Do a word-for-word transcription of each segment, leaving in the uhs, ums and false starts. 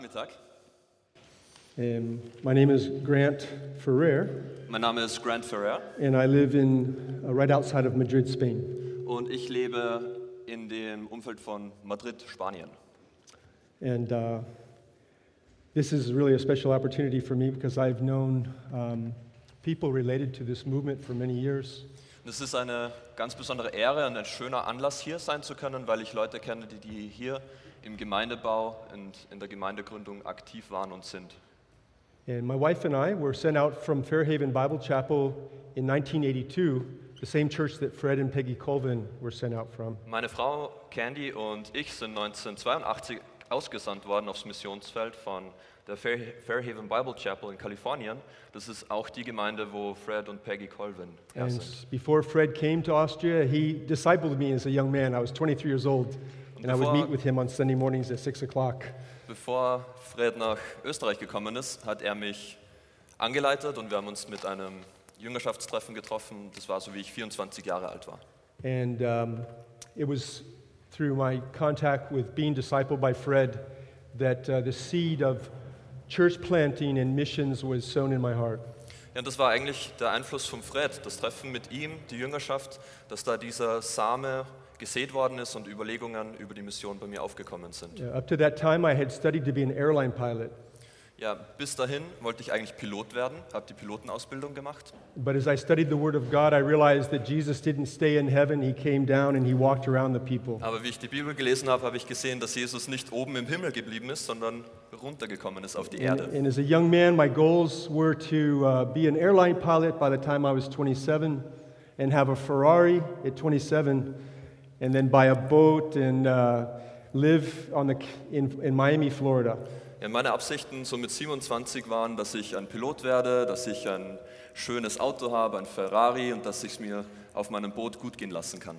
Mittag. Um, my name is Grant Ferrer, Mein Name ist Grant Ferrer and I live in uh, right outside of Madrid, Spain. und ich lebe in dem Umfeld von Madrid, Spanien. And uh, this is really a special opportunity for me because I've known um, people related to this movement for many years. Es ist eine ganz besondere Ehre und ein schöner Anlass, hier sein zu können, weil ich Leute kenne, die, die hier im Gemeindebau und in der Gemeindegründung aktiv waren und sind. And my wife and I were sent out from Fairhaven Bible Chapel in nineteen eighty-two, the same church that Fred and Peggy Colvin were sent out from. Meine Frau Candy und ich sind neunzehnhundertzweiundachtzig ausgesandt worden aufs Missionsfeld von der Fair, Fairhaven Bible Chapel in Kalifornien. Das ist auch die Gemeinde, wo Fred und Peggy Colvin her And sind. before Fred came to Austria, he discipled me as a young man. I was twenty-three years old, and I would bevor- meet with him on Sunday mornings at six o'clock. Bevor Fred nach Österreich gekommen ist, hat er mich angeleitet und wir haben uns mit einem Jüngerschaftstreffen getroffen. Das war so, wie ich vierundzwanzig Jahre alt war. And um, it was through my contact with being discipled by Fred that uh, the seed of church planting and missions was sown in my heart. Ja, und das war eigentlich der Einfluss von Fred, das Treffen mit ihm, die Jüngerschaft, dass da dieser Same gesät worden ist und Überlegungen über die Mission bei mir aufgekommen sind. Uh, up to that time, I had studied to be an airline pilot. Ja, bis dahin wollte ich eigentlich Pilot werden, habe die Pilotenausbildung gemacht. But as I studied the Word of God, I realized that Jesus didn't stay in heaven. He came down and he walked around the people. Aber wie ich die Bibel gelesen habe, habe ich gesehen, dass Jesus nicht oben im Himmel geblieben ist, sondern runtergekommen ist auf die And, Erde. and as a young man, my goals were to uh, be an airline pilot by the time I was twenty-seven and have a Ferrari at twenty-seven and then buy a boat and uh, live on the, in, in Miami, Florida. Ja, meine Absichten so mit siebenundzwanzig waren, dass ich ein Pilot werde, dass ich ein schönes Auto habe, ein Ferrari und dass ich es mir auf meinem Boot gut gehen lassen kann.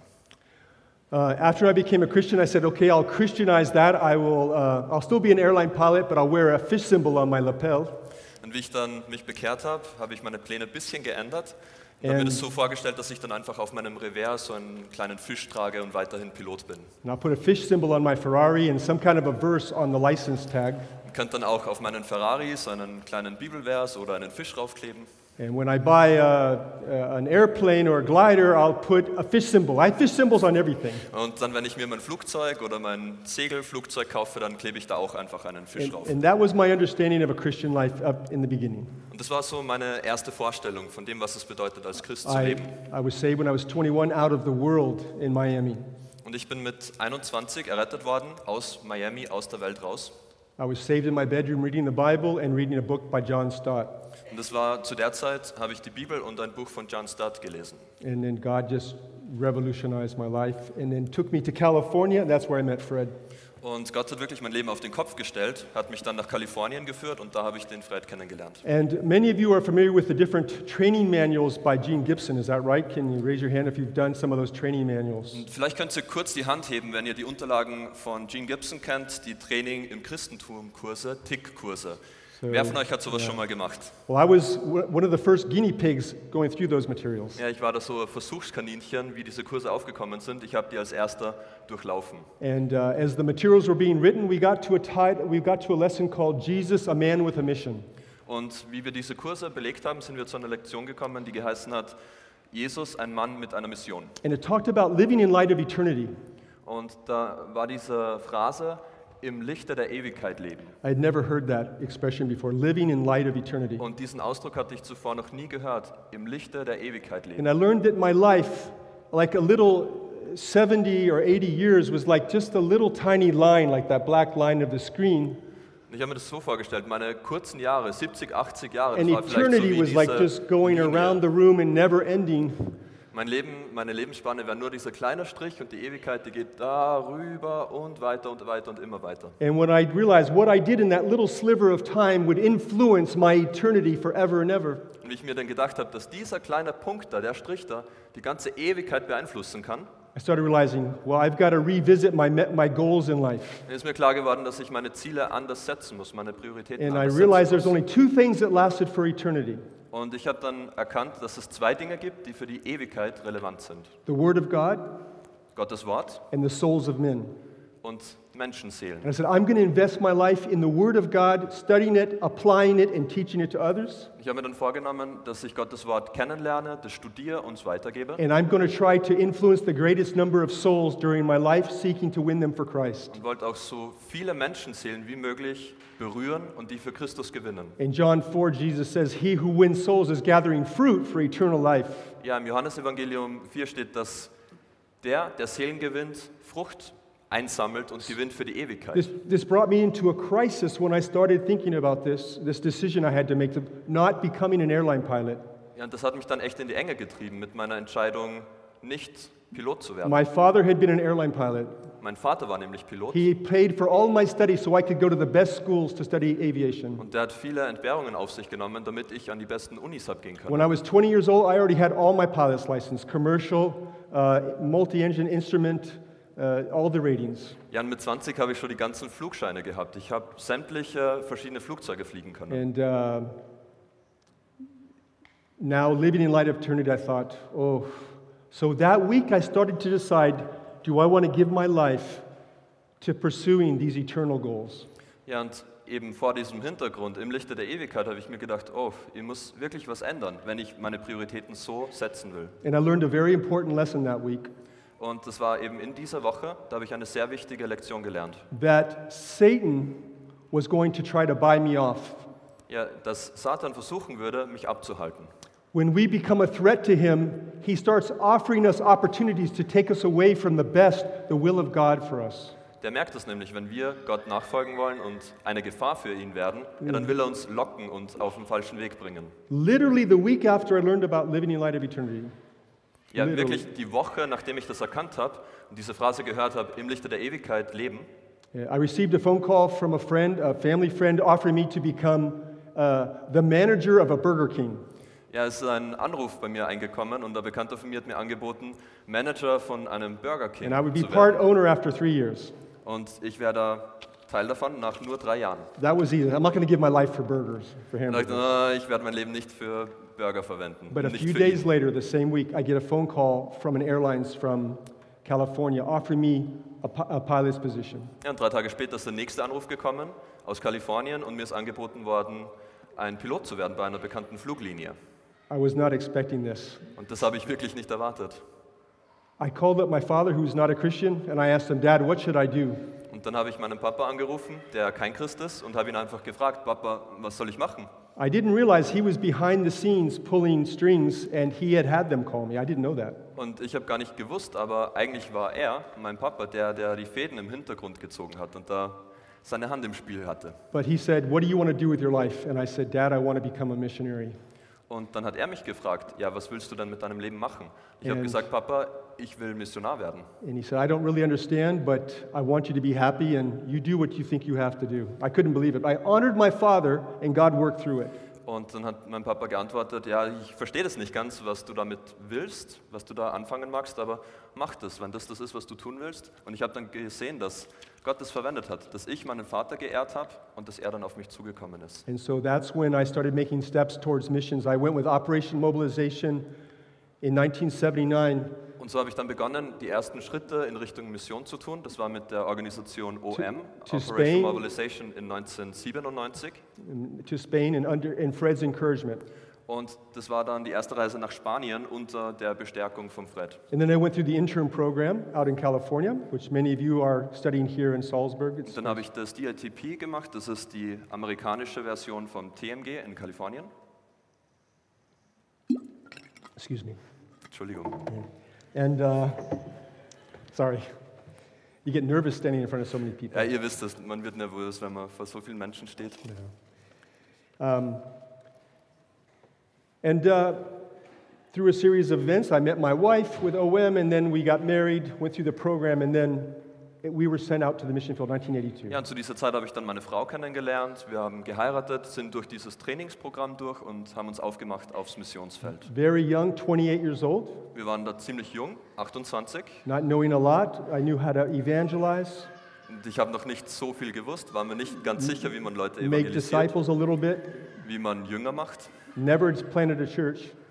Uh, after I became a Christian, I said, okay, I'll Christianize that. I will, uh, I'll still be an airline pilot, but I'll wear a fish symbol on my lapel. Und wie ich dann mich bekehrt habe, habe ich meine Pläne ein bisschen geändert. Ich habe mir And- das so vorgestellt, dass ich dann einfach auf meinem Revers so einen kleinen Fisch trage und weiterhin Pilot bin. And I'll put a fish symbol on my Ferrari and some kind of a verse on the license tag. Ihr könnt dann auch auf meinen Ferraris einen kleinen Bibelvers oder einen Fisch draufkleben. And when I buy uh, uh, an airplane or a glider, I'll put a fish symbol. I have fish symbols on everything. Und dann, wenn ich mir mein Flugzeug oder mein Segelflugzeug kaufe, dann klebe ich da auch einfach einen Fisch And, drauf. and that was my understanding of a Christian life up in the beginning. Und das war so meine erste Vorstellung von dem, was es bedeutet, als Christ zu I, leben. I was saved when I was twenty-one out of the world in Miami. Und ich bin mit einundzwanzig errettet worden, aus Miami, aus der Welt raus. I was saved in my bedroom reading the Bible and reading a book by John Stott. Und das war zu der Zeit, habe ich die Bibel und ein Buch von John Stott gelesen. And then God just revolutionized my life and then took me to California, and that's where I met Fred. Und Gott hat wirklich mein Leben auf den Kopf gestellt, hat mich dann nach Kalifornien geführt und da habe ich den Fred kennengelernt. And many of you are familiar with the different training manuals by Gene Gibson, is that right? Can you raise your hand if you've done some of those training manuals? Und vielleicht könnt ihr kurz die Hand heben, wenn ihr die Unterlagen von Gene Gibson kennt, die Training im Christentum Kurse, T I C-Kurse. So, Wer von euch hat sowas ja. schon mal gemacht? Well, I was w- one of the first guinea pigs going through those materials. Ja, ich war da so ein Versuchskaninchen, wie diese Kurse aufgekommen sind. Ich habe die als erster durchlaufen. And uh, as the materials were being written, we got to a tit- we got to a lesson called Jesus, a Man with a Mission. Und wie wir diese Kurse belegt haben, sind wir zu einer Lektion gekommen, die geheißen hat, Jesus, ein Mann mit einer Mission. And it talked about living in light of eternity. Und da war diese Phrase, im Lichte der Ewigkeit leben. I had never heard that expression before, living in light of eternity. Und diesen Ausdruck hatte ich zuvor noch nie gehört, im Lichte der Ewigkeit leben. And I learned that my life, like a little seventy or eighty years, was like just a little tiny line, like that black line of the screen. Und ich habe mir das so vorgestellt, meine kurzen Jahre, siebzig, achtzig Jahre, das And war vielleicht so eternity wie was like diese just going Linie. around the room and never ending. Mein Leben, meine Lebensspanne wäre nur dieser kleine Strich und die Ewigkeit, die geht darüber und weiter und weiter und immer weiter. And when I realized what I did in that little sliver of time would influence my eternity forever and ever, Und wie ich mir dann gedacht habe, dass dieser kleine Punkt da, der Strich da, die ganze Ewigkeit beeinflussen kann, I started realizing, well, I've got to revisit my, my goals in life. dann ist mir klar geworden, dass ich meine Ziele anders setzen muss, meine Prioritäten And I anders realized there's setzen only two things that lasted for eternity: muss. Und ich habe dann erkannt, dass es zwei Dinge gibt, die für die Ewigkeit relevant sind. the Word of God Gottes Wort and the souls of men. und Menschenseelen. And I said, I'm going to invest my life in the Word of God, studying it, applying it, and teaching it to others. Ich habe mir dann vorgenommen, dass ich Gottes Wort kennenlerne, das studiere und es weitergebe. And I'm going to try to influence the greatest number of souls during my life, seeking to win them for Christ. Und wollte auch so viele Menschenseelen wie möglich berühren und die für Christus gewinnen. In John four, Jesus says, he who wins souls is gathering fruit for eternal life. Ja, im Johannesevangelium vier steht, dass der, der Seelen gewinnt, Frucht einsammelt und gewinnt für die Ewigkeit. This, this brought me into a crisis when I started thinking about this, this decision I had to make, to not becoming an airline pilot. Ja, und das hat mich dann echt in die Enge getrieben mit meiner Entscheidung, nicht Pilot zu werden. My father had been an airline pilot. Mein Vater war nämlich Pilot He paid for all my studies so I could go to the best schools to study aviation. und der hat viele Entbehrungen auf sich genommen, damit ich an die besten Unis habe gehen When können. I was twenty years old, I already had all my pilot's license, commercial, uh, multi-engine instrument, uh, all the ratings. Ja, und mit zwanzig habe ich schon die ganzen Flugscheine gehabt. Ich habe sämtliche verschiedene Flugzeuge fliegen können. And uh, now, living in light of eternity, I thought, oh, so that week I started to decide, do I want to give my life to pursuing these eternal goals? Ja, und eben vor diesem Hintergrund, im Lichte der Ewigkeit, habe ich mir gedacht, oh, ich muss wirklich was ändern, wenn ich meine Prioritäten so setzen will. And I learned a very important lesson that week, Und das war eben in dieser Woche, da habe ich eine sehr wichtige Lektion gelernt. that Satan was going to try to buy me off. Ja, dass Satan versuchen würde, mich abzuhalten. When we become a threat to him, he starts offering us opportunities to take us away from the best, the will of God for us. Der merkt es nämlich, wenn wir Gott nachfolgen wollen und eine Gefahr für ihn werden, ja, dann will er uns locken und auf den falschen Weg bringen. Literally the week after I learned about living in light of eternity, Ja, Literally. wirklich die Woche, nachdem ich das erkannt habe und diese Phrase gehört habe, im Lichte der Ewigkeit leben, I received a phone call from a friend, a family friend, offering me to become uh, the manager of a Burger King. ja, es ist ein Anruf bei mir eingekommen und ein Bekannter von mir hat mir angeboten, Manager von einem Burger King And I would be zu part werden. owner after three years. Und ich wäre da Teil davon nach nur drei Jahren. That was easy. I'm not going to give my life for burgers, for Und ich dachte, hamburgers. "Ah, ich werde mein Leben nicht für Burger verwenden. But a nicht few für days ihn." later, the same week, I get a phone call from an airlines from California offering me a, pi- a pilot's position. Ja, und drei Tage später ist der nächste Anruf gekommen aus Kalifornien und mir ist angeboten worden, ein Pilot zu werden bei einer bekannten Fluglinie. I was not expecting this. Und das habe ich wirklich nicht erwartet. I called up my father, who's not a Christian, and I asked him, Dad, what should I do? Und dann habe ich meinen Papa angerufen, der kein Christ ist, und habe ihn einfach gefragt, Papa, was soll ich machen? I didn't realize he was behind the scenes pulling strings and he had had them call me. I didn't know that. Und ich habe gar nicht gewusst, aber eigentlich war er, mein Papa, der, der die Fäden im Hintergrund gezogen hat und da seine Hand im Spiel hatte. But he said, what do you want to do with your life? And I said, Dad, I want to become a missionary. Und dann hat er mich gefragt, ja, was willst du denn mit deinem Leben machen? Ich habe And- gesagt, Papa, ich will Missionar werden. And he said, I don't really understand, but I want you to be happy and you do what you think you have to do. I couldn't believe it. I honored my father and God worked through it. Und dann hat mein Papa geantwortet, ja, ich verstehe das nicht ganz, was du damit willst, was du da anfangen magst, aber mach das, wenn das das ist, was du tun willst. Und ich habe dann gesehen, dass Gott das verwendet hat, dass ich meinen Vater geehrt habe und dass er dann auf mich zugekommen ist. And so that's when I started making steps towards missions. I went with Operation Mobilization in nineteen seventy-nine Und so habe ich dann begonnen, die ersten Schritte in Richtung Mission zu tun. Das war mit der Organisation O M, to Operation Spain. Mobilization in neunzehnhundertsiebenundneunzig. to Spain and under in Fred's encouragement. Und das war dann die erste Reise nach Spanien unter der Bestärkung von Fred. And then I went through the intern program out in California, which many of you are studying here in Salzburg. It's, Dann habe ich das D I T P gemacht, das ist die amerikanische Version vom T M G in Kalifornien. excuse me. Entschuldigung. And uh, sorry, you get nervous standing in front of so many people. Ja, ihr wisst es, man wird nervös, wenn man vor so vielen Menschen steht. Um, and uh, through a series of events, I met my wife with O M, and then we got married, went through the program, and then it, we were sent out to the mission field in nineteen eighty-two. Ja, und zu dieser Zeit habe ich dann meine Frau kennengelernt. Wir haben geheiratet, sind durch dieses Trainingsprogramm durch und haben uns aufgemacht aufs Missionsfeld. Very young, twenty-eight years old, Wir waren da ziemlich jung, achtundzwanzig, not knowing a lot. I knew how to evangelize, und ich habe noch nicht so viel gewusst, war mir nicht ganz sicher, wie man Leute make evangelisiert, disciples a little bit. wie man Jünger macht. Never planted a church.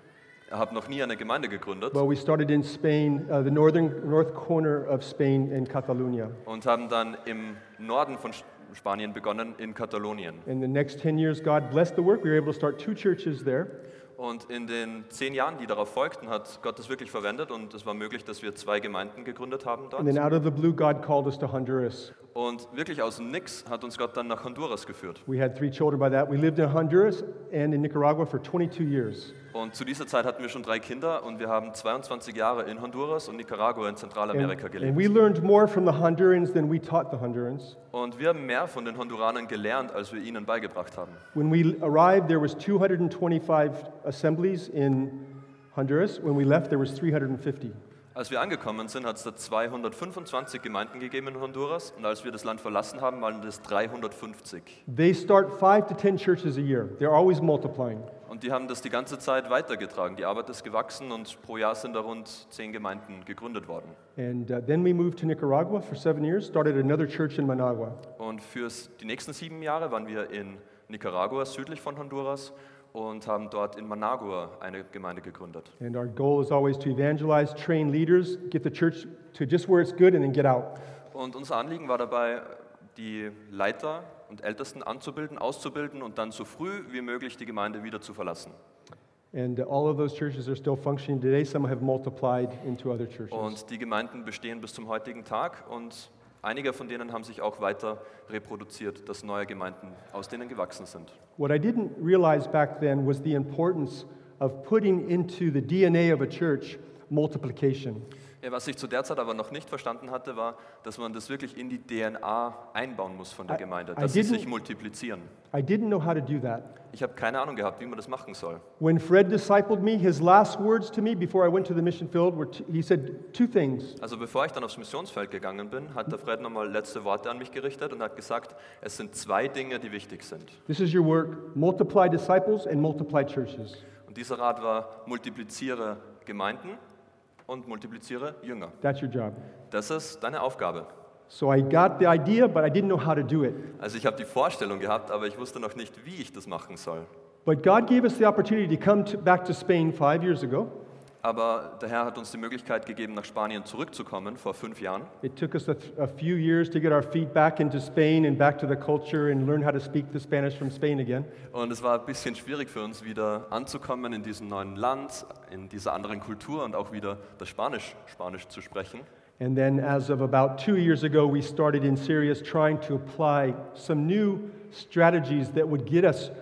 habe noch nie eine Gemeinde gegründet Well, we started in Spain, uh, the northern north corner of Spain in Catalonia. und haben dann im Norden von Sch- Spanien begonnen, in Katalonien. In the next ten years, God blessed the work. We were able to start two churches there. Und in den zehn Jahren, die darauf folgten, hat Gott es wirklich verwendet und es war möglich, dass wir zwei Gemeinden gegründet haben dort. And then out of the blue, God called us to Honduras. Und wirklich aus dem Nix hat uns Gott dann nach Honduras geführt. We had three children by that. We lived in Honduras and in Nicaragua for twenty-two years. Und zu dieser Zeit hatten wir schon drei Kinder und wir haben zweiundzwanzig Jahre in Honduras und Nicaragua in Zentralamerika And, and gelebt. we learned more from the Hondurans than we taught the Hondurans. Und wir haben mehr von den Honduranern gelernt, als wir ihnen beigebracht haben. When we arrived, there was two hundred twenty-five assemblies in Honduras. When we left, there was three hundred fifty. Als wir angekommen sind, hat es da zweihundertfünfundzwanzig Gemeinden gegeben in Honduras und als wir das Land verlassen haben, waren das dreihundertfünfzig. They start five to ten churches a year. They're always multiplying. Und die haben das die ganze Zeit weitergetragen. Die Arbeit ist gewachsen und pro Jahr sind da rund zehn Gemeinden gegründet worden. And uh, then we moved to Nicaragua for seven years, started another church in Managua. Und für die nächsten sieben Jahre waren wir in Nicaragua, südlich von Honduras, und haben dort in Managua eine Gemeinde gegründet. And our goal is always to evangelize, train leaders, get the church to just where it's good and then get out. Und unser Anliegen war dabei, die Leiter und Ältesten anzubilden, auszubilden und dann so früh wie möglich die Gemeinde wieder zu verlassen. And uh, all of those churches are still functioning today. Some have multiplied into other churches. Und die Gemeinden bestehen bis zum heutigen Tag und einige von denen haben sich auch weiter reproduziert, dass neue Gemeinden aus denen gewachsen sind. What I didn't realize back then was the importance of putting into the D N A of a church multiplication. Ja, was ich zu der Zeit aber noch nicht verstanden hatte, war, dass man das wirklich in die D N A einbauen muss von der I- Gemeinde, I dass sie didn't- sich multiplizieren. I didn't know how to do that. Ich habe keine Ahnung gehabt, wie man das machen soll. When Fred discipled me, his last words to me before I went to the mission field were t- he said two things. Also bevor ich dann aufs Missionsfeld gegangen bin, hat der Fred nochmal letzte Worte an mich gerichtet und hat gesagt, es sind zwei Dinge, die wichtig sind. This is your work: multiply disciples and multiply churches. Und dieser Rat war, multipliziere Gemeinden und multipliziere Jünger. That's your job. Das ist deine Aufgabe. So I got the idea, but I didn't know how to do it. Also ich habe die Vorstellung gehabt, aber ich wusste noch nicht, wie ich das machen soll. But God gave us the opportunity to come to, back to Spain five years ago. Aber der Herr hat uns die Möglichkeit gegeben, nach Spanien zurückzukommen, vor fünf Jahren. It took us a, th- a few years to get our feet back into Spain and back to the culture and learn how to speak the Spanish from Spain again. Und es war ein bisschen schwierig für uns, wieder anzukommen in diesem neuen Land, in dieser anderen Kultur und auch wieder das Spanisch, Spanisch zu sprechen. And then, as of about two years ago, we started in serious trying to apply some new strategies that would get us,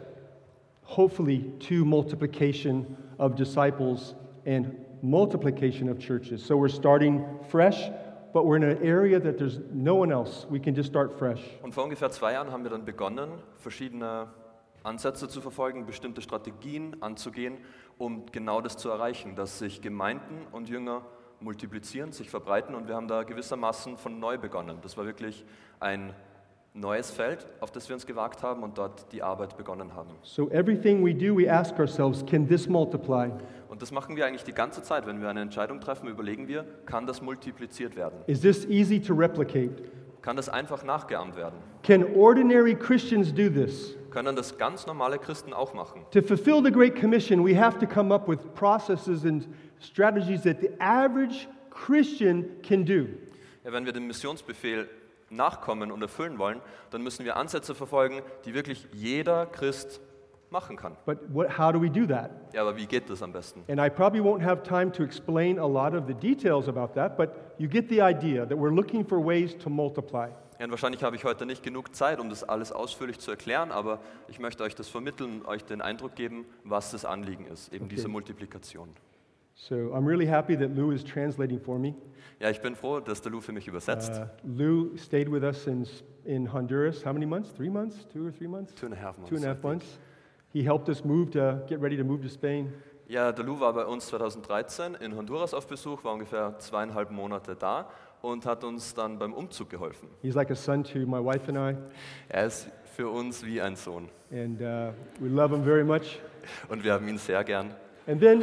hopefully, to multiplication of disciples and multiplication of churches. So we're starting fresh, but we're in an area that there's no one else. We can just start fresh. Und vor ungefähr zwei Jahren haben wir dann begonnen, verschiedene Ansätze zu verfolgen, bestimmte Strategien anzugehen, um genau das zu erreichen, dass sich Gemeinden und Jünger multiplizieren, sich verbreiten und wir haben da gewissermaßen von neu begonnen. Das war wirklich ein neues Feld, auf das wir uns gewagt haben und dort die Arbeit begonnen haben. So everything we do, we ask ourselves, can this multiply? Und das machen wir eigentlich die ganze Zeit. Wenn wir eine Entscheidung treffen, überlegen wir, kann das multipliziert werden? Is this easy to replicate? Kann das einfach nachgeahmt werden? Can ordinary Christians do this? Können das ganz normale Christen auch machen? To fulfill the Great Commission, we have to come up with processes and strategies that the average Christian can do. Ja, wenn wir dem Missionsbefehl nachkommen und erfüllen wollen, dann müssen wir Ansätze verfolgen, die wirklich jeder Christ machen kann. But what, how do we do that? Ja, aber wie geht das am besten? And I probably won't have time to explain a lot of the details about that, but you get the idea that we're looking for ways to multiply. Ja, und wahrscheinlich habe ich heute nicht genug Zeit, um das alles ausführlich zu erklären, aber ich möchte euch das vermitteln, euch den Eindruck geben, was das Anliegen ist, eben Okay. diese Multiplikation. So I'm really happy that Lou is translating for me. Ja, ich bin froh, dass der Lou für mich übersetzt. Uh, Lou stayed with us in, in Honduras. How many months? Three months? Two or three months? Two and a half months. Two and a I half think. months. He helped us move to get ready to move to Spain. Ja, der Lou war bei uns zweitausenddreizehn in Honduras auf Besuch, war ungefähr zweieinhalb Monate da und hat uns dann beim Umzug geholfen. He's like a son to my wife and I, Er ist für uns wie ein Sohn and uh, we love him very much. und wir haben ihn sehr gern. And then,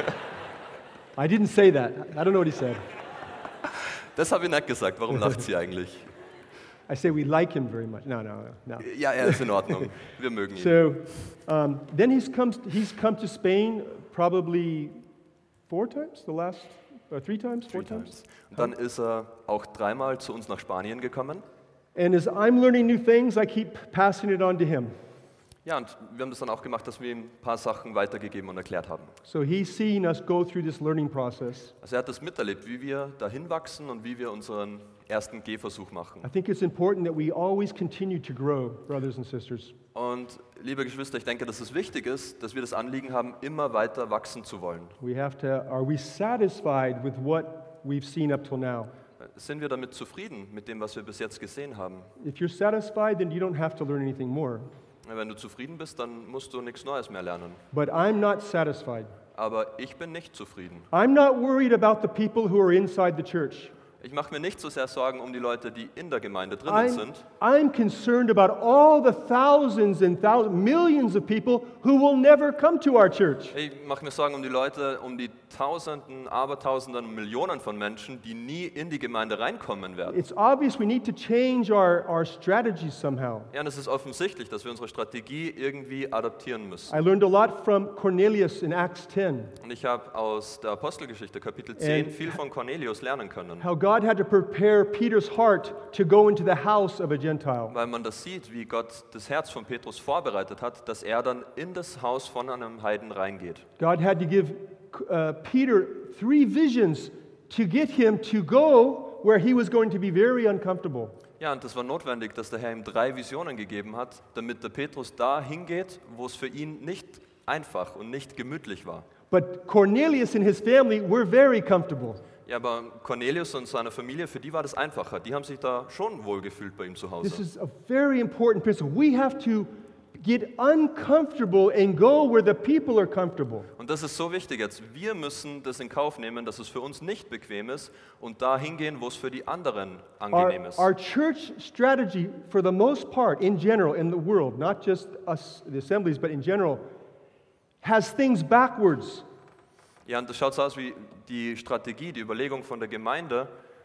I didn't say that. I don't know what he said. Das habe ich nicht gesagt, warum lacht sie eigentlich? I say we like him very much. No, no, no. Ja, er ist in Ordnung, wir mögen ihn. So um, then he's come, he's come to Spain probably four times, the last, uh, three times, four Three times. times. Und dann ist er auch dreimal zu uns nach Spanien gekommen. And as I'm learning new things, I keep passing it on to him. Ja, und wir haben das dann auch gemacht, dass wir ihm ein paar Sachen weitergegeben und erklärt haben. So he's seen us go through this learning process. Also er hat das miterlebt, wie wir dahin wachsen und wie wir unseren ersten Gehversuch machen. I think it's important that we always continue to grow, brothers and sisters. Und liebe Geschwister, ich denke, dass es wichtig ist, dass wir das Anliegen haben, immer weiter wachsen zu wollen. We have to, are we satisfied with what we've seen up till now? Sind wir damit zufrieden mit dem, was wir bis jetzt gesehen haben? If you're satisfied, then you don't have to learn anything more. Wenn du zufrieden bist, dann musst du nichts Neues mehr lernen. But I'm not satisfied. Aber ich bin nicht zufrieden. I'm not worried about the people who are inside the church. Ich mache mir nicht so sehr Sorgen um die Leute, die in der Gemeinde drinnen I'm, sind. I'm concerned about all the thousands and thousands, millions of people who will never come to our church. Ich mache mir Sorgen um die Leute, um die Tausenden, Abertausenden und Millionen von Menschen, die nie in die Gemeinde reinkommen werden. It's obvious we need to change our, our strategies somehow. Ja, und es ist offensichtlich, dass wir unsere Strategie irgendwie adaptieren müssen. I learned a lot from Cornelius in Acts ten, Und ich habe aus der Apostelgeschichte, Kapitel zehn, And viel von Cornelius lernen können. how God had to prepare Peter's heart to go into the house of a Gentile. Weil man das sieht, wie Gott das Herz von Petrus vorbereitet hat, dass er dann in das Haus von einem Heiden reingeht. God had to give uh, Peter three visions to get him to go where he was going to be very uncomfortable. Ja, und das war notwendig, dass der Herr ihm drei Visionen gegeben hat, damit der Petrus da hingeht, wo es für ihn nicht einfach und nicht gemütlich war. But Cornelius and his family were very comfortable. Ja, aber Cornelius und seine Familie, für die war das einfacher. Die haben sich da schon wohlgefühlt bei ihm zu This Hause. is a very important principle. We have to get uncomfortable and go where the people are comfortable. Und das ist so wichtig jetzt. Wir müssen das in Kauf nehmen, dass es für uns nicht bequem ist und da hingehen, wo es für die anderen angenehm Our, ist. our church strategy, for the most part, in general, in the world, not just us, the assemblies, but in general, has things backwards. Ja, und das schaut so aus wie die Strategie, die Überlegung von der Gemeinde,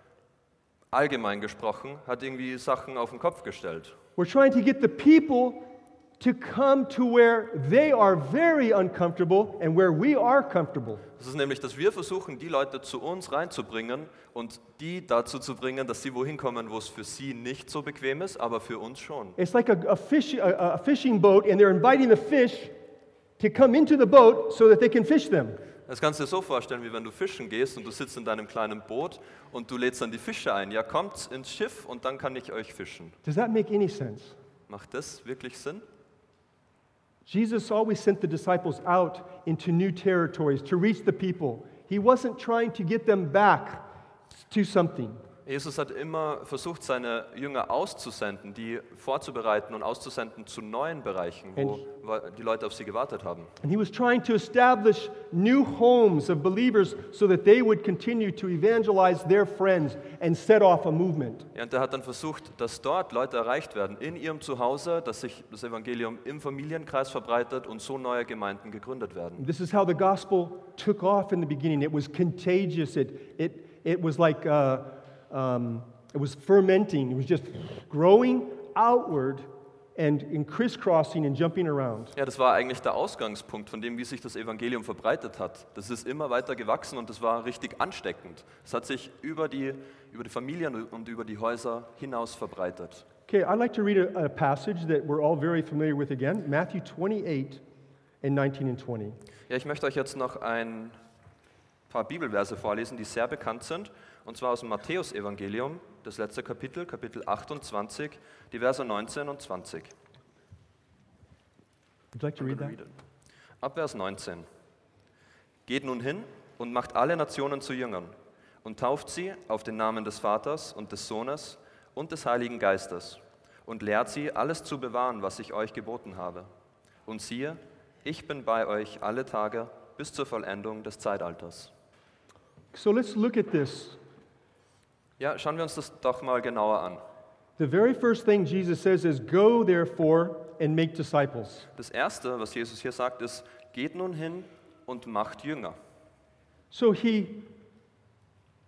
allgemein gesprochen, hat irgendwie Sachen auf den Kopf gestellt. We're trying to get the people to come to where they are very uncomfortable and where we are comfortable. Das ist nämlich, dass wir versuchen, die Leute zu uns reinzubringen und die dazu zu bringen, dass sie wohin kommen, wo es für sie nicht so bequem ist, aber für uns schon. It's like a, a, fish, a, a fishing boat, and they're inviting the fish to come into the boat so that they can fish them. Das kannst du dir so vorstellen, wie wenn du fischen gehst und du sitzt in deinem kleinen Boot und du lädst dann die Fische ein. Ja, kommt ins Schiff und dann kann ich euch fischen. Does that make any sense? Macht das wirklich Sinn? Jesus always sent the disciples out into new territories to reach the people. He wasn't trying to get them back to something. Jesus hat immer versucht, seine Jünger auszusenden, die vorzubereiten und auszusenden zu neuen Bereichen, wo die Leute auf sie gewartet haben. And he was trying to establish new homes of believers so that they would continue to evangelize their friends and set off a movement. Ja, und er hat dann versucht, dass dort Leute erreicht werden, in ihrem Zuhause, dass sich das Evangelium im Familienkreis verbreitet und so neue Gemeinden gegründet werden. This is how the gospel took off in the beginning. It was contagious. It, it, it was like uh, um, it was fermenting. It was just growing outward and in crisscrossing and jumping around. Ja, das war eigentlich der Ausgangspunkt von dem, wie sich das Evangelium verbreitet hat. Das ist immer weiter gewachsen und das war richtig ansteckend. Es hat sich über die, über die Familien und über die Häuser hinaus verbreitet. Okay, I'd like to read a, a passage that we're all very familiar with again, Matthew twenty-eight and nineteen and twenty. Ja, ich möchte euch jetzt noch ein paar Bibelverse vorlesen, die sehr bekannt sind, und zwar aus dem Matthäus-Evangelium, das letzte Kapitel, Kapitel achtundzwanzig, die Verse neunzehn und zwanzig. Would you like to read that? Ab Vers neunzehn. Geht nun hin und macht alle Nationen zu Jüngern und tauft sie auf den Namen des Vaters und des Sohnes und des Heiligen Geistes und lehrt sie, alles zu bewahren, was ich euch geboten habe. Und siehe, ich bin bei euch alle Tage bis zur Vollendung des Zeitalters. So let's look at this. Ja, schauen wir uns das doch mal genauer an. The very first thing Jesus says is, "Go therefore and make disciples." Das Erste, was Jesus hier sagt, ist, geht nun hin und macht Jünger. So he,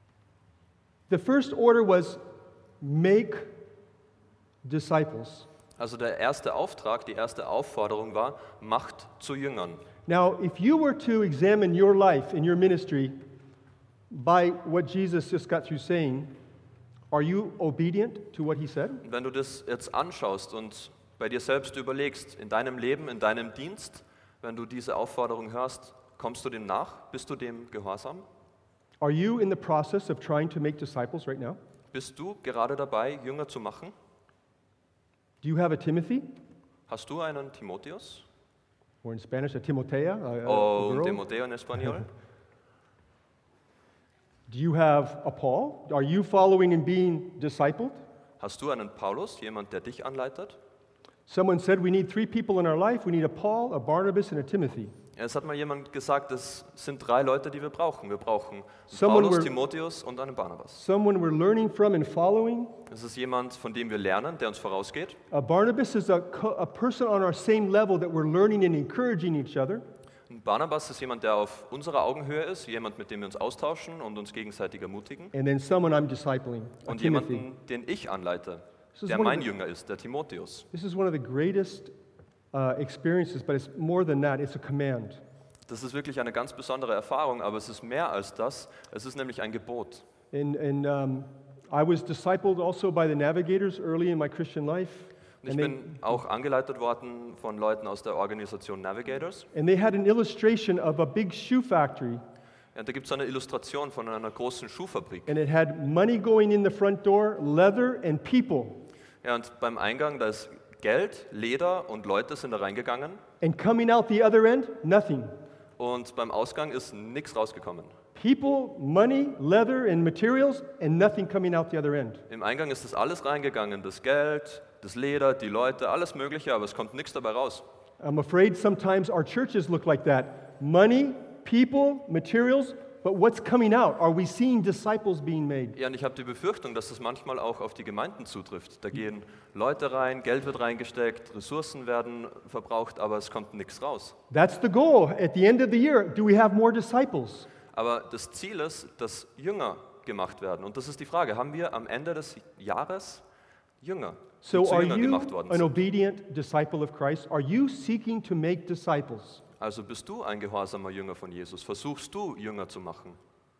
the first order was make disciples. Also der erste Auftrag, die erste Aufforderung war, macht zu Jüngern. Now, if you were to examine your life and your ministry by what Jesus just got through saying, are you obedient to what he said? Und wenn du das jetzt anschaust und bei dir selbst überlegst, in deinem Leben, in deinem Dienst, wenn du diese Aufforderung hörst, kommst du dem nach? Bist du dem gehorsam? Are you in the process of trying to make disciples right now? Bist du gerade dabei, Jünger zu machen? Do you have a Timothy? Hast du einen Timotheus? Or in Spanish, a Timotea? A, a Oh, girl? Timoteo en español. Do you have a Paul? Are you following and being discipled? Hast du einen Paulus, jemand, der dich anleitet? Someone said we need three people in our life. We need a Paul, a Barnabas, and a Timothy. Es hat mal jemand gesagt, es sind drei Leute, die wir brauchen. Wir brauchen einen Someone Paulus, we're- Timotheus und einen Barnabas. Someone we're learning from and following. Es ist jemand, von dem wir lernen, der uns vorausgeht. A Barnabas is a, co- a person on our same level that we're learning and encouraging each other. Und Barnabas ist jemand, der auf unserer Augenhöhe ist, jemand, mit dem wir uns austauschen und uns gegenseitig ermutigen. And then someone I'm discipling, a Und Timothy. jemanden, den ich anleite, This is der one of mein the- Jünger ist, der Timotheus. This is one of the greatest uh, experiences, but it's more than that. It's a command. Das ist wirklich eine ganz besondere Erfahrung, aber es ist mehr als das. Es ist nämlich ein Gebot. And, and um, I was discipled also by the Navigators early in my Christian life. Und ich And they, bin auch angeleitet worden von Leuten aus der Organisation Navigators. and they had an illustration of a big shoe factory. Ja, da gibt es eine Illustration von einer großen Schuhfabrik. And it had money going in the front door, leather, and people. Ja, und beim Eingang, da ist Geld, Leder und Leute sind da reingegangen. And coming out the other end, nothing. Und beim Ausgang ist nichts rausgekommen. People, money, leather, and materials, and nothing coming out the other end. Im Eingang ist das alles reingegangen, das Geld, das Leder, die Leute, alles Mögliche, aber es kommt nichts dabei raus. I'm afraid sometimes our churches look like that. Money, people, materials, but what's coming out? Are we seeing disciples being made? Ja, und ich habe die Befürchtung, dass das manchmal auch auf die Gemeinden zutrifft. Da gehen Leute rein, Geld wird reingesteckt, Ressourcen werden verbraucht, aber es kommt nichts raus. That's the goal. At the end of the year, do we have more disciples? Aber das Ziel ist, dass Jünger gemacht werden. Und das ist die Frage, haben wir am Ende des Jahres Jünger, die So zu are Jüngern you gemacht worden an sind? obedient disciple of Christ? Are you seeking to make disciples? Also bist du ein gehorsamer Jünger von Jesus? Versuchst du, Jünger zu machen?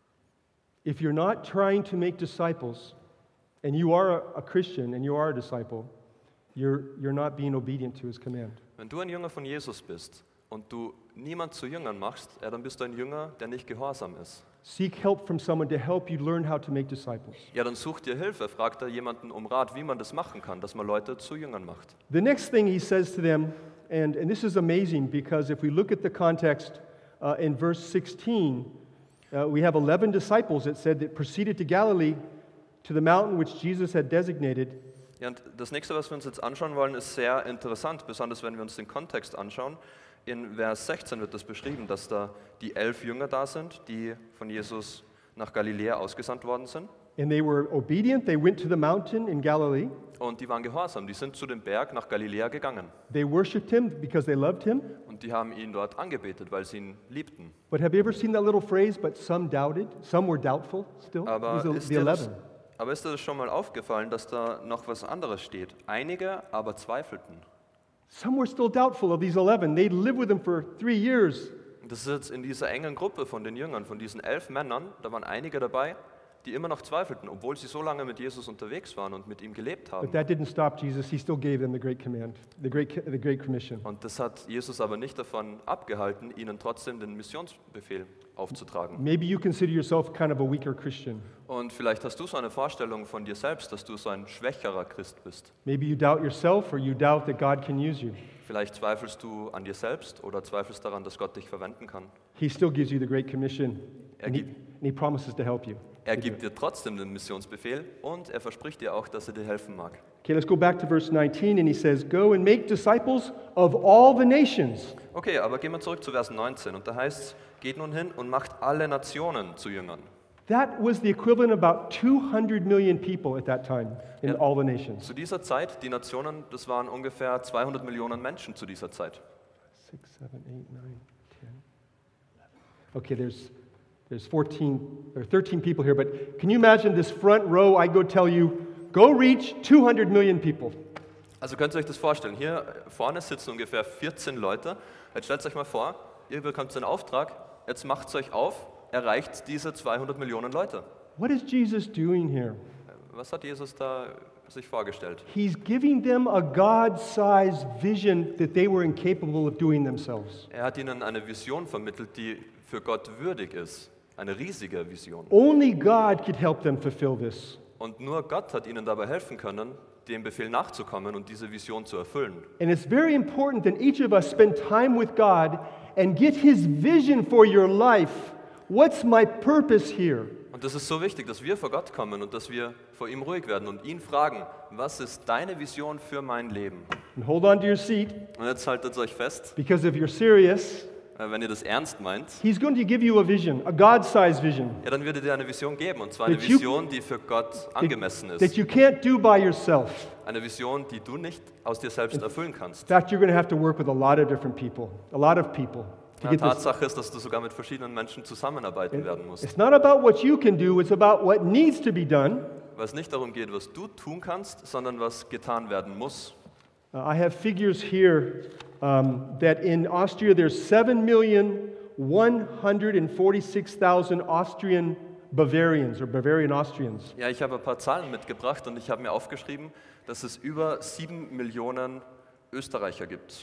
If you're not trying to make disciples, and you are a, a Christian and you are a disciple, you're, you're not being obedient to his command. Wenn du ein Jünger von Jesus bist und du niemand zu Jüngern machst, ja, dann bist du ein Jünger, der nicht gehorsam ist. Seek help from someone to help you learn how to make disciples. Ja, dann such dir Hilfe, frag da jemanden um Rat, wie man das machen kann, dass man Leute zu Jüngern macht. The next thing he says to them, and, and this is amazing because if we look at the context uh, in verse sixteen, uh, we have eleven disciples, it said, that proceeded to Galilee to the mountain which Jesus had designated. Ja, und das nächste, was wir uns jetzt anschauen wollen, ist sehr interessant, besonders wenn wir uns den Kontext anschauen. In Vers sechzehn wird das beschrieben, dass da die elf Jünger da sind, die von Jesus nach Galiläa ausgesandt worden sind. And they were obedient. They went to the mountain in Galilee. Und die waren gehorsam, die sind zu dem Berg nach Galiläa gegangen. They worshiped him because they loved him. Und die haben ihn dort angebetet, weil sie ihn liebten. But have you ever seen that little phrase, but some doubted? Some were doubtful still? Aber It was ist, the dir eleven. das, aber ist dir das schon mal aufgefallen, dass da noch was anderes steht? Einige aber zweifelten. Some were still doubtful of these eleven. They'd lived with him for three years. Das ist jetzt in dieser engen Gruppe von den Jüngern, von diesen elf Männern, da waren einige dabei, die immer noch zweifelten, obwohl sie so lange mit Jesus unterwegs waren und mit ihm gelebt haben. But that didn't stop Jesus. He still gave them the great command, the great, the great commission. Und das hat Jesus aber nicht davon abgehalten, ihnen trotzdem den Missionsbefehl aufzutragen. Maybe you consider yourself kind of a weaker Christian. Und vielleicht hast du so eine Vorstellung von dir selbst, dass du so ein schwächerer Christ bist. Maybe you doubt yourself or you doubt that God can use you. Vielleicht zweifelst du an dir selbst oder zweifelst daran, dass Gott dich verwenden kann. He still gives you the great commission, Er and he, gibt- and he promises to help you. Er gibt dir trotzdem den Missionsbefehl und er verspricht dir auch, dass er dir helfen mag. Okay, let's go back to verse nineteen, and he says, "Go and make disciples of all the nations." Okay, aber gehen wir zurück zu Vers neunzehn und da heißt es, geht nun hin und macht alle Nationen zu Jüngern. That was the equivalent of about two hundred million people at that time in Ja. all the nations. Zu dieser Zeit, die Nationen, das waren ungefähr zweihundert Millionen Menschen zu dieser Zeit. Six, seven, eight, nine, ten, eleven. Okay, there's there's fourteen or thirteen people here, but can you imagine this front row? I go tell you, go reach two hundred million people. Also könnt ihr euch das vorstellen, hier vorne sitzen ungefähr vierzehn Leute. Jetzt stellt euch mal vor, ihr bekommt einen Auftrag, jetzt macht es euch auf, erreicht diese zweihundert Millionen Leute. What is Jesus doing here? Was hat Jesus da sich vorgestellt? He's giving them a God-sized vision that they were incapable of doing themselves. Er hat ihnen eine Vision vermittelt, die für Gott würdig ist. Eine riesige Vision. Only God could help them fulfill this. Und nur Gott hat ihnen dabei helfen können, dem Befehl nachzukommen und diese Vision zu erfüllen. And it's very important that each of us spend time with God and get His vision for your life. What's my purpose here? Und das ist so wichtig, dass wir vor Gott kommen und dass wir vor ihm ruhig werden und ihn fragen, was ist deine Vision für mein Leben? And hold on to your seat, Und jetzt haltet euch fest, because if you're serious, äh, wenn ihr das ernst meint, He's going to give you a vision, a God-sized vision, ja, dann wird er dir eine Vision geben, und zwar eine That you- Vision, die für Gott angemessen that ist. you can't do by yourself. Eine Vision, die du nicht aus dir selbst erfüllen In kannst. fact, you're going to have to work with a lot of different people, a lot of people to Ja, get this. Tatsache ist, dass du sogar mit verschiedenen Menschen zusammenarbeiten werden musst. It's not about what you can do, it's about what needs to be done. Weil es nicht darum geht, was du tun kannst, sondern was getan werden muss. Uh, I have figures here um, that in Austria there's seven million one hundred forty-six thousand Austrian Bavarians or Bavarian Austrians. Ja, ich habe ein paar Zahlen mitgebracht und ich habe mir aufgeschrieben, dass es über sieben Millionen Österreicher gibt.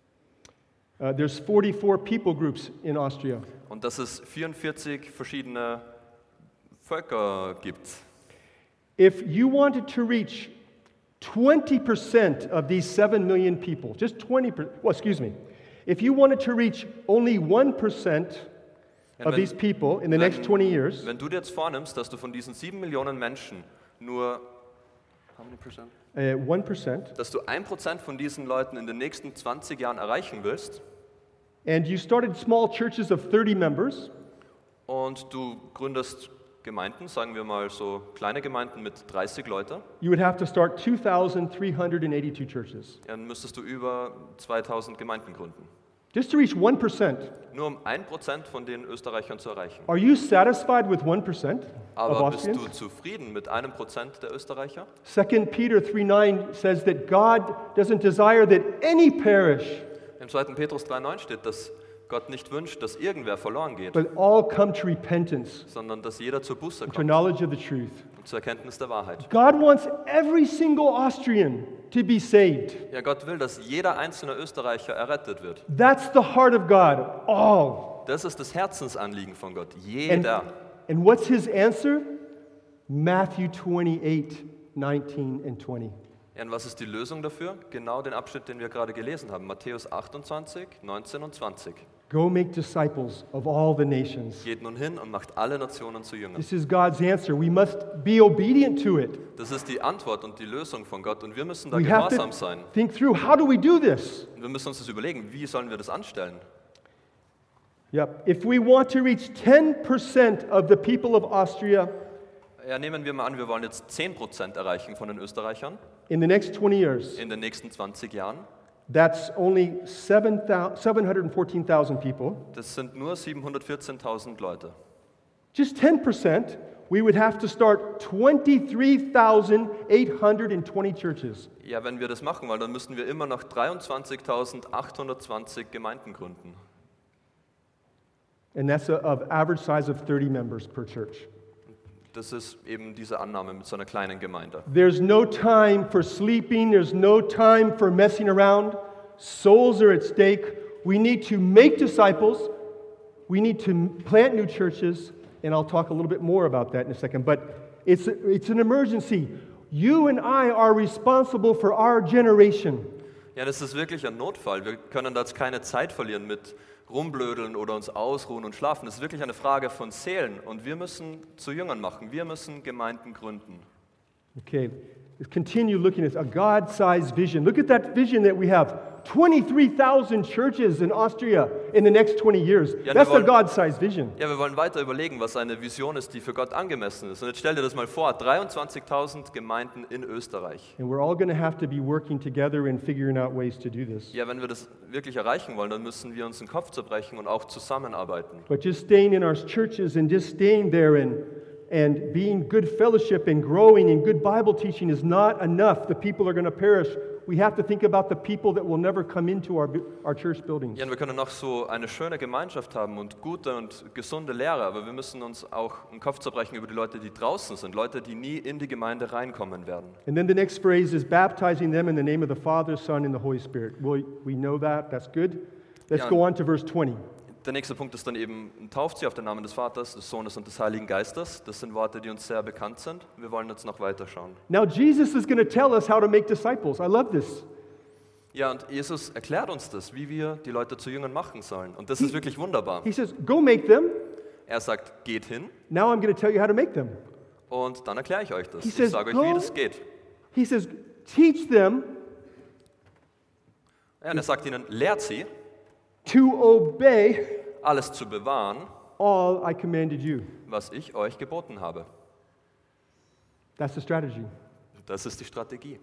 Uh, there's forty-four people groups in Austria. Und dass es vierundvierzig verschiedene Völker gibt. If you wanted to reach twenty percent of these seven million people, just twenty percent, well, excuse me, if you wanted to reach only one percent Ja, of wenn- these people in the next twenty years, Wenn du dir jetzt vornimmst, dass du von diesen sieben Millionen Menschen nur, how many percent? uh, one percent, dass du ein Prozent von diesen Leuten in den nächsten zwanzig Jahren erreichen willst and you started small churches of thirty members, und du gründest Gemeinden, sagen wir mal so kleine Gemeinden mit dreißig Leute, you would have to start two thousand three hundred eighty-two churches. dann müsstest du über zweitausend Gemeinden gründen. Just to reach one percent. Nur um ein Prozent von den Österreichern zu erreichen. Are you satisfied with one percent of Aber bist du Austrians? zufrieden mit einem Prozent der Österreicher? Second Peter three nine says that God doesn't desire that any perish, Im zweiten Petrus drei neun steht, dass Gott nicht wünscht, dass irgendwer verloren geht, but all come to repentance, sondern dass jeder zur Buße to kommt knowledge of the truth. und zur Erkenntnis der Wahrheit. God wants every single Austrian to be saved. Ja, Gott will, dass jeder einzelne Österreicher errettet wird. That's the heart of God, all. Das ist das Herzensanliegen von Gott. And, Jeder. and what's his answer? Matthew twenty-eight, nineteen and twenty. Ja, und was ist die Lösung dafür? Genau den Abschnitt, den wir gerade gelesen haben. Matthäus achtundzwanzig, neunzehn und zwanzig. Go make disciples of all the nations. Geht nun hin und macht alle Nationen zu Jüngern. This is God's answer. We must be obedient to it. Das ist die Antwort und die Lösung von Gott. Und wir müssen da We have gehorsam to sein. think through, how do we do this? Und wir müssen uns das überlegen, wie sollen wir das anstellen? Yep. If we want to reach ten percent of the people of Austria Ja, nehmen wir mal an, wir wollen jetzt zehn Prozent erreichen von den Österreichern in the next twenty years, in den nächsten zwanzig Jahren. that's only seven hundred fourteen thousand people. Das sind nur siebenhundertvierzehntausend Leute. Just ten percent, we would have to start twenty-three thousand eight hundred twenty churches. Ja, wenn wir das machen wollen, dann müssten wir immer noch dreiundzwanzigtausendachthundertzwanzig Gemeinden gründen. And that's a, of average size of thirty members per church. Das ist eben diese Annahme mit so einer kleinen Gemeinde. There's no time for sleeping. There's no time for messing around. Souls are at stake. We need to make disciples. We need to plant new churches. And I'll talk a little bit more about that in a second. But it's, it's an emergency. You and I are responsible for our generation. Ja, das ist wirklich ein Notfall. Wir können da jetzt keine Zeit verlieren mit rumblödeln oder uns ausruhen und schlafen. Das ist wirklich eine Frage von Seelen. Und wir müssen zu Jüngern machen. Wir müssen Gemeinden gründen. Okay, let's continue looking at a God-sized vision. Look at that vision that we have. twenty-three thousand churches in Austria in the next twenty years. Ja, That's wir a wollen- God-sized vision. Ja, wir wollen weiter überlegen, was eine Vision ist, die für Gott angemessen ist. Und jetzt stell dir das mal vor, dreiundzwanzigtausend Gemeinden in Österreich. And we're all going to have to be working together and figuring out ways to do this. Ja, wenn wir das wirklich erreichen wollen, dann müssen wir uns den Kopf zerbrechen und auch zusammenarbeiten. But just staying in our churches and just staying there and, and being good fellowship and growing in good Bible teaching is not enough. The people are going to perish. we have to think about the people that will never come into our, bu- our church buildings. Ja, und wir können noch so eine schöne Gemeinschaft haben und gute und gesunde Lehre, aber wir müssen uns auch den Kopf zerbrechen über die Leute, die draußen sind, Leute, die nie in die Gemeinde reinkommen werden. And then the next phrase is baptizing them in the name of the Father, Son, and the Holy Spirit. We, we know that. That's good. Let's Ja. go on to verse twenty. Der nächste Punkt ist dann eben, tauft sie auf den Namen des Vaters, des Sohnes und des Heiligen Geistes. Das sind Worte, die uns sehr bekannt sind. Wir wollen jetzt noch weiter schauen. Now, Jesus is going to tell us how to make disciples. I love this. Ja, und Jesus erklärt uns das, wie wir die Leute zu Jüngern machen sollen. Und das ist wirklich wunderbar. He says, go make them. Er sagt, geht hin Now I'm going to tell you how to make them. und dann erkläre ich euch das. He Ich says, sage euch, go- wie das geht. He says, teach them Ja, und er sagt ihnen, lehrt sie, to obey alles zu bewahren, all I commanded you. was ich euch geboten habe. That's the strategy. Das ist die Strategie.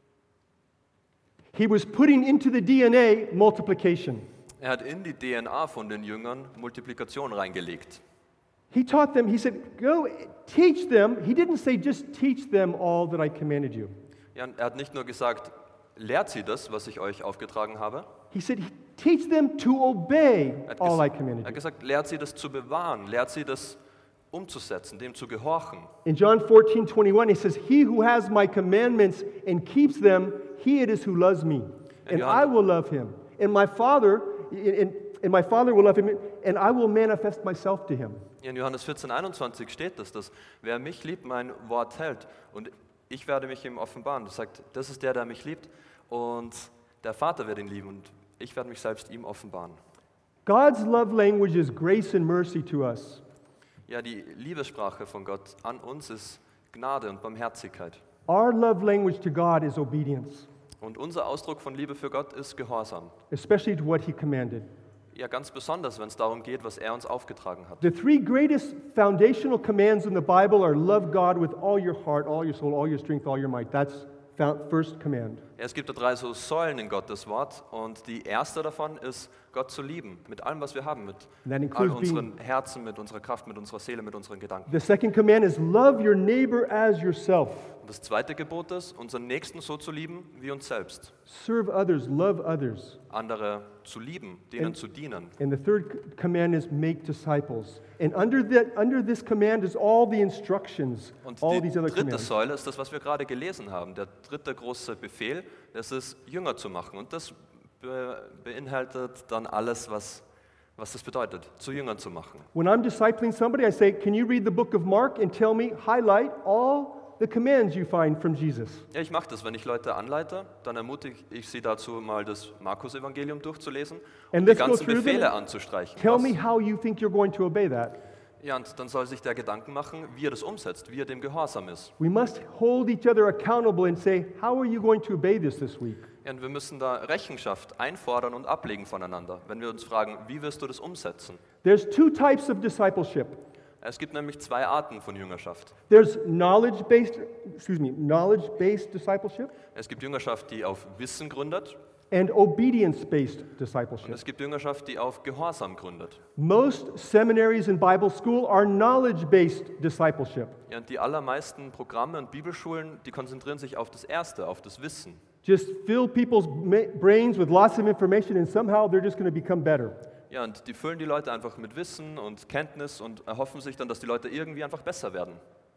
He was putting into the D N A multiplication. Er hat in die D N A von den Jüngern Multiplikation reingelegt. He taught them, he said, go teach them. He didn't say just teach them all that I commanded you. Ja, und er hat nicht nur gesagt, lehrt sie das, was ich euch aufgetragen habe. He said, teach them to obey Er hat, all ges I er commanded hat you. gesagt, lehrt sie das zu bewahren, lehrt sie das umzusetzen, dem zu gehorchen. In John fourteen twenty-one, he says, he who has my commandments and keeps them, he it is who loves me. And Johann- I will love him. And my Father, and, and my Father will love him, and I will manifest myself to him. In Johannes vierzehn einundzwanzig steht das, dass wer mich liebt, mein Wort hält und ich werde mich ihm offenbaren. Das sagt, das ist der, der mich liebt und der Vater wird ihn lieben und ich werde mich selbst ihm offenbaren. God's love language is grace and mercy to us. Ja, die Liebessprache von Gott an uns ist Gnade und Barmherzigkeit. Our love language to God is obedience, Und unser Ausdruck von Liebe für Gott ist Gehorsam. especially to what he commanded. Ja, ganz besonders, wenn es darum geht, was er uns aufgetragen hat. The three greatest foundational commands in the Bible are love God with all your heart, all your soul, all your strength, all your might. That's found, first command. Ja, es gibt da drei so Säulen in Gottes Wort und die erste davon ist, Gott zu lieben, mit allem, was wir haben, mit And that all includes unseren being, Herzen, mit unserer Kraft, mit unserer Seele, mit unseren Gedanken. the second command is love your neighbor as yourself. Und das zweite Gebot ist, unseren Nächsten so zu lieben wie uns selbst. Serve others, love others. Andere zu lieben, denen And- zu dienen. And the third c- command is make disciples. And under that, under this command is all the instructions, Und all die these other dritte commands. Säule ist das, was wir gerade gelesen haben. Der dritte große Befehl, das ist Jünger zu machen. Und das be beinhaltet dann alles, was, was das bedeutet, zu Jüngern zu machen. When I'm discipling somebody, I say, can you read the book of Mark and tell me, highlight all the commands you find from Jesus? Ja, ich mache das, wenn ich Leute anleite, dann ermutige ich sie dazu, mal das Markus-Evangelium durchzulesen und And die let's go ganzen through them. Befehle anzustreichen. Tell Was- me how you think you're going to obey that. Ja, und dann soll sich der Gedanken machen, wie er das umsetzt, wie er dem gehorsam ist. We must hold each other accountable and say, how are you going to obey this this week? Ja, und wir müssen da Rechenschaft einfordern und ablegen voneinander, wenn wir uns fragen, wie wirst du das umsetzen? There's two types of discipleship. Es gibt nämlich zwei Arten von Jüngerschaft. There's knowledge-based, excuse me, knowledge-based discipleship Es gibt Jüngerschaft, die auf Wissen gründet, and obedience-based und discipleship. es gibt Jüngerschaft, die auf Gehorsam gründet. Most seminaries and Bible school are knowledge-based discipleship. Ja, und die allermeisten Programme und Bibelschulen, die konzentrieren sich auf das Erste, auf das Wissen. Just fill people's ma- brains with lots of information and somehow they're just going to become better. Ja, und die füllen die Leute einfach mit Wissen und Kenntnis und erhoffen sich dann, dass die Leute irgendwie einfach besser werden.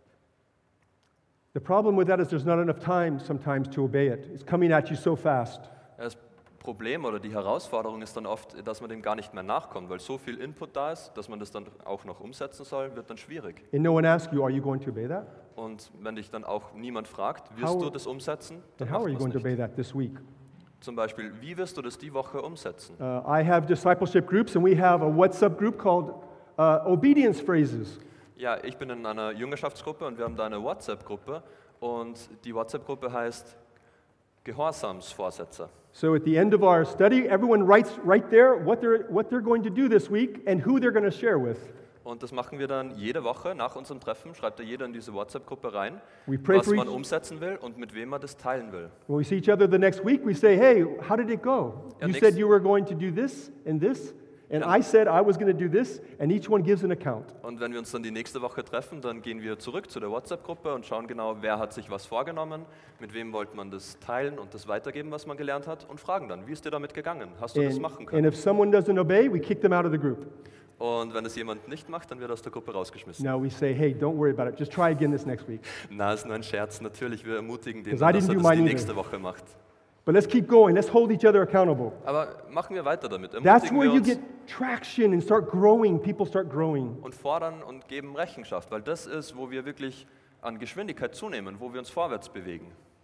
The problem with that is there's not enough time sometimes to obey it. It's coming at you so fast. Das Problem oder die Herausforderung ist dann oft, dass man dem gar nicht mehr nachkommt, weil so viel Input da ist, dass man das dann auch noch umsetzen soll, wird dann schwierig. And no one asks you, are you going to obey that? Und wenn dich dann auch niemand fragt, wirst How- du das umsetzen, dann And how macht are you man going to es obey nicht. that this week? Zum Beispiel, wie wirst du das die Woche umsetzen? Uh, I have discipleship groups and we have a WhatsApp group called uh, Obedience Phrases. Ja, ich bin in einer Jüngerschaftsgruppe und wir haben da eine WhatsApp-Gruppe und die WhatsApp-Gruppe heißt Gehorsamsvorsätze. So at the end of our study, everyone writes right there what they're, what they're going to do this week and who they're going to share with. Und das machen wir dann jede Woche nach unserem Treffen, schreibt da jeder in diese WhatsApp-Gruppe rein, We pray was for man each- umsetzen will und mit wem man das teilen will. When we see each other the next week, we say, hey, how did it go? Yeah, You next- said you were going to do this and this, And Ja. I said I was going to do this, and each one gives an account. Und wenn wir uns dann die nächste Woche treffen, dann gehen wir zurück zu der WhatsApp-Gruppe und schauen genau, wer hat sich was vorgenommen, mit wem wollte man das teilen und das weitergeben, was man gelernt hat, und fragen dann, wie ist dir damit gegangen? Hast du das And, machen and können? if someone doesn't obey, we kick them out of the group. Und wenn es jemand nicht macht, dann wird er aus der Gruppe rausgeschmissen. No, we say, hey, don't worry about it. Just try again this next week. Na, ist nur ein Scherz. Natürlich, wir ermutigen den, 'Cause I dass didn't er do das die mine nächste either. Woche macht. But let's keep going. Let's hold each other accountable. Aber machen wir weiter damit. That's Ermutigen where wir you uns get traction and start growing. People start growing. und fordern und geben Rechenschaft, weil das ist, wo wir wirklich an Geschwindigkeit zunehmen, wo wir uns vorwärts bewegen.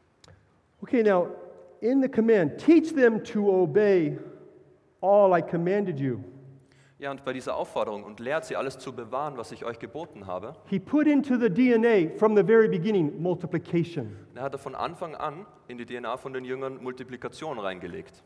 Okay, now, in the command, teach them to obey all I commanded you. Ja, und bei dieser Aufforderung, und lehrt sie alles zu bewahren, was ich euch geboten habe, He put into the D N A from the very beginning multiplication. er hat er von Anfang an in die D N A von den Jüngern Multiplikation reingelegt.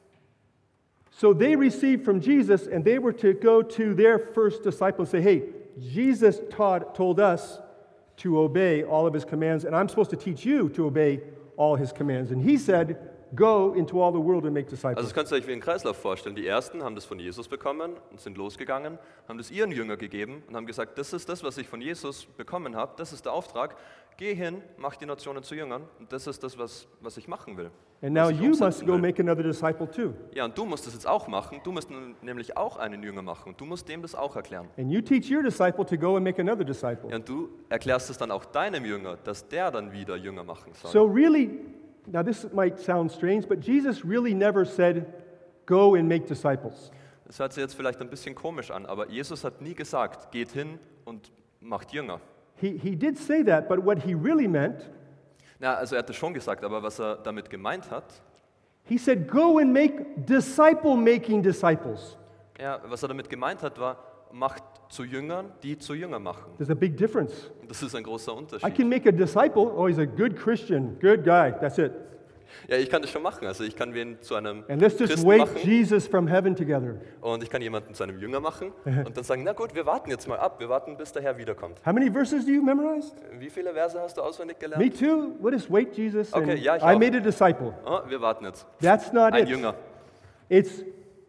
So they received from Jesus, and they were to go to their first disciple and say, hey, Jesus taught, told us to obey all of his commands, and I'm supposed to teach you to obey all his commands. And he said, go into all the world and make Also disciples. das könnt ihr euch wie einen Kreislauf vorstellen. Die Ersten haben das von Jesus bekommen und sind losgegangen, haben das ihren Jünger gegeben und haben gesagt, das ist das, was ich von Jesus bekommen habe, das ist der Auftrag. Geh hin, mach die Nationen zu Jüngern und das ist das, was, was ich machen will. And now was ich you must umsetzen go will. make another disciple too. Ja, und du musst das jetzt auch machen. Du musst nun nämlich auch einen Jünger machen und du musst dem das auch erklären. And you teach your disciple to go and make another disciple. Ja, und du erklärst es dann auch deinem Jünger, dass der dann wieder Jünger machen soll. So really, now this might sound strange, but Jesus really never said, go and make disciples. Das hört sich jetzt vielleicht ein bisschen komisch an, aber Jesus hat nie gesagt, geht hin und macht Jünger. He, he did say that, but what he really meant, Na, also er hat es schon gesagt, aber was er damit gemeint hat, he said, go and make disciple-making disciples. ja, was er damit gemeint hat, war, macht zu Jüngern, die zu Jünger machen. There's a big difference. Und das ist ein großer I Unterschied. can make a disciple, oh, he's a good Christian, good guy, that's it. Ja, ich kann das schon machen. Also ich kann wen zu einem And let's just Christen wait machen Jesus from heaven together. und ich kann jemanden zu einem Jünger machen und dann sagen, na gut, wir warten jetzt mal ab, wir warten, bis der Herr wiederkommt. How many verses do you memorize? Wie viele Verse hast du auswendig gelernt? Me too. What is wait Jesus? And Okay, ja, ich I auch. made a disciple. Oh, wir warten jetzt. That's not Ein it. Jünger. It's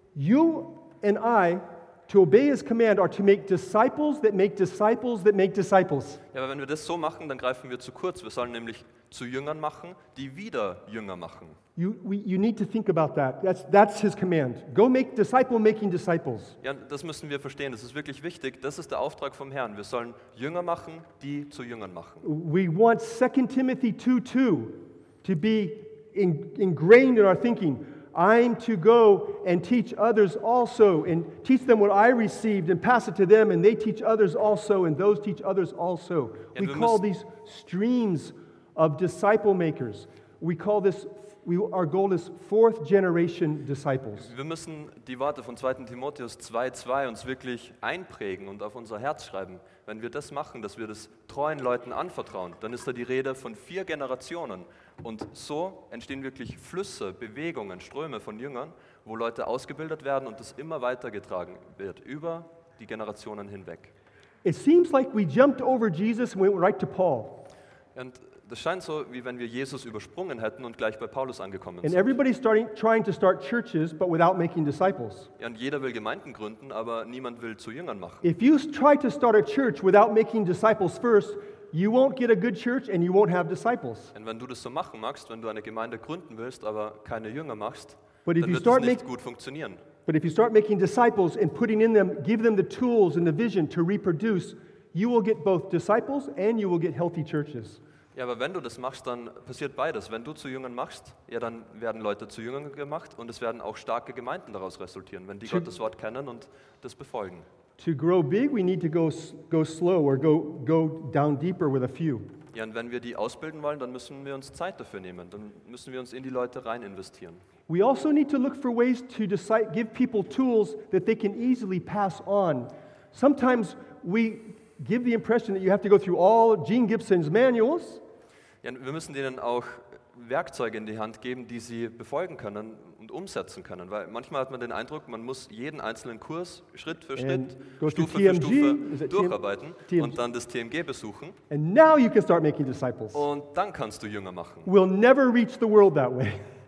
you and I to obey his command are to make disciples that make disciples that make disciples. Ja, aber wenn wir das so machen, dann greifen wir zu kurz. Wir sollen nämlich zu Jüngern machen, die wieder Jünger machen. You, we, you need to think about that. That's, that's his command. Go make disciple-making disciples. Ja, das müssen wir verstehen. Das ist wirklich wichtig. Das ist der Auftrag vom Herrn. Wir sollen Jünger machen, die zu Jüngern machen. We want Second Timothy two two to be in, ingrained in our thinking. I'm to go and teach others also, and teach them what I received, and pass it to them, and they teach others also, and those teach others also. Ja, We wir call müssen- these streams of disciple makers. We call this, we, our goal is fourth generation disciples. Wir müssen die Worte von zweiten Timotheus zwei zwei uns wirklich einprägen und auf unser Herz schreiben. Wenn wir das machen, dass wir das treuen Leuten anvertrauen, dann ist da die Rede von vier Generationen. Und so entstehen wirklich Flüsse, Bewegungen, Ströme von Jüngern, wo Leute ausgebildet werden und das immer weitergetragen wird, über die Generationen hinweg. It seems like we jumped over Jesus and went right to Paul. Und das scheint so, wie wenn wir Jesus übersprungen hätten und gleich bei Paulus angekommen And sind. everybody's starting, trying to start churches, but without making disciples. Ja, und jeder will Gemeinden gründen, aber niemand will zu Jüngern machen. If you try to start a church without making disciples first, you won't get a good church and you won't have disciples. Und wenn du das so machen magst, wenn du eine Gemeinde gründen willst, aber keine Jünger machst, But if dann you wird es start nicht make- gut funktionieren. But if you start making disciples and putting in them, give them the tools and the vision to reproduce, you will get both disciples and you will get healthy churches. Ja, aber wenn du das machst, dann passiert beides. Wenn du zu Jüngern machst, ja, dann werden Leute zu Jüngern gemacht und es werden auch starke Gemeinden daraus resultieren, wenn die Zu- Gottes Wort kennen und das befolgen. To grow big, we need to go, s- go slow or go, go down deeper with a few. Ja, und wenn wir die ausbilden wollen, dann müssen wir uns Zeit dafür nehmen. Dann müssen wir uns in die Leute rein investieren. We also need to look for ways to decide, give people tools that they can easily pass on. Sometimes we give the impression that you have to go through all Gene Gibson's manuals, Ja, und wir müssen denen auch Werkzeuge in die Hand geben, die sie befolgen können und umsetzen können. Weil manchmal hat man den Eindruck, man muss jeden einzelnen Kurs Schritt für Schritt, And go through Stufe T für M G, Stufe is it T M durcharbeiten T M G? und dann das T M G besuchen. and now you can start making disciples. Und dann kannst du Jünger machen. We'll never reach the world that way.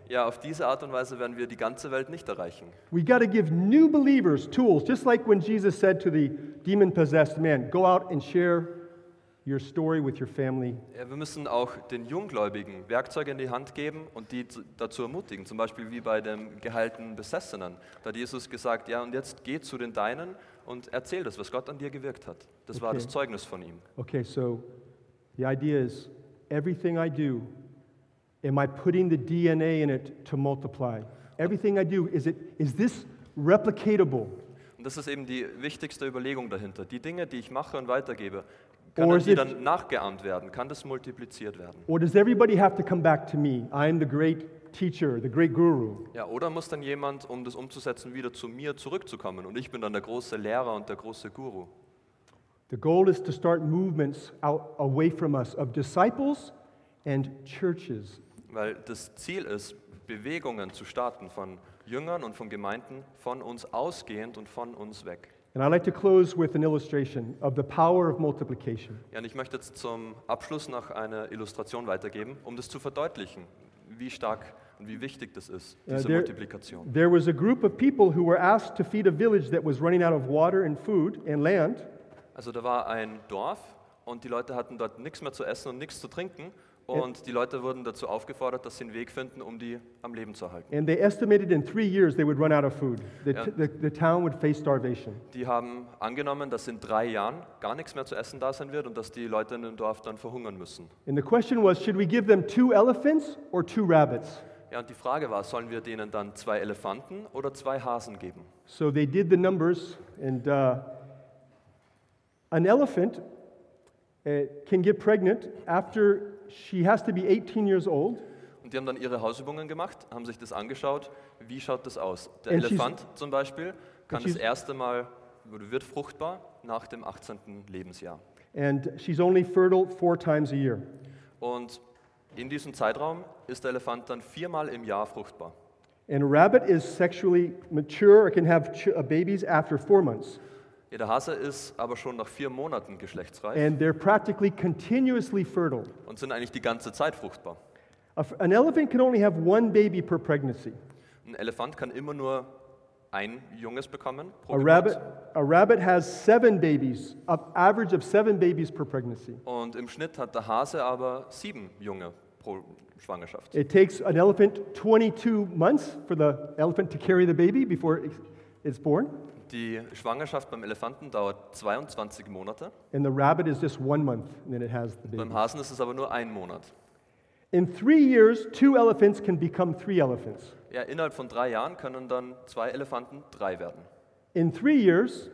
Ja, auf diese Art und Weise werden wir die ganze Welt nicht erreichen. We got to give new believers tools, just like when Jesus said to the demon-possessed man, go out and share your story with your family. Ja, wir müssen auch den Junggläubigen Werkzeuge in die Hand geben und die zu- dazu ermutigen, zum Beispiel wie bei dem geheilten Besessenen. Da hat Jesus gesagt, ja, und jetzt geh zu den Deinen und erzähl das, was Gott an dir gewirkt hat. Das war Okay. das Zeugnis von ihm. Okay, so the idea is everything I do, am I putting the D N A in it to multiply? Everything I do, is it is this replicatable? Und das ist eben die wichtigste Überlegung dahinter. Die Dinge, die ich mache und weitergebe, Or können is die it- dann nachgeahmt werden? Kann das multipliziert werden? Or does everybody have to come back to me? I'm the great teacher, the great guru. Ja, oder muss dann jemand, um das umzusetzen, wieder zu mir zurückzukommen und ich bin dann der große Lehrer und der große Guru? The goal is to start movements out away from us of disciples and churches. Weil das Ziel ist, Bewegungen zu starten von Jüngern und von Gemeinden, von uns ausgehend und von uns weg. And I'd like to close with an illustration of the power of multiplication. Ja, und ich möchte jetzt zum Abschluss noch eine Illustration weitergeben, um das zu verdeutlichen, wie stark und wie wichtig das ist, Uh, diese there, Multiplikation. there was a group of people who were asked to feed a village that was running out of water and food and land. Also da war ein Dorf und die Leute hatten dort nichts mehr zu essen und nichts zu trinken und die Leute wurden dazu aufgefordert, dass sie einen Weg finden, um die am Leben zu erhalten. And they estimated in three years they would run out of food. The, Yeah. the, the town would face starvation. Die haben angenommen, dass in drei Jahren gar nichts mehr zu essen da sein wird und dass die Leute in dem Dorf dann verhungern müssen. And the question was, should we give them two elephants or two rabbits? Ja, und die Frage war, sollen wir denen dann zwei Elefanten oder zwei Hasen geben? So they did the numbers, and uh, an elephant uh, can get pregnant after she has to be eighteen years old. Und die haben dann ihre Hausübungen gemacht, haben sich das angeschaut, wie schaut das aus? Der And she's- Elefant zum Beispiel kann and das she's- erste Mal, oder wird fruchtbar nach dem achtzehnten Lebensjahr. And she's only fertile four times a year. Und in diesem Zeitraum ist der Elefant dann viermal im Jahr fruchtbar. And a rabbit is sexually mature or can have ch- uh, babies after four months. Ja, der Hase ist aber schon nach vier Monaten geschlechtsreif And they're practically continuously fertile. und sind eigentlich die ganze Zeit fruchtbar. A f- An elephant can only have one baby per pregnancy. Ein Elefant kann immer nur ein Junges bekommen pro A Geburt. rabbit, a rabbit has seven babies, an average of seven babies per pregnancy. Und im Schnitt hat der Hase aber sieben Junge pro Schwangerschaft. It takes an elephant twenty-two months for the elephant to carry the baby before it's- it's born, Die Schwangerschaft beim Elefanten dauert zweiundzwanzig Monate, and the rabbit is just one month, and then it has the baby. beim Hasen ist es aber nur ein Monat. In three years, two elephants can become three elephants. Ja, innerhalb von drei Jahren können dann zwei Elefanten drei werden. In three years,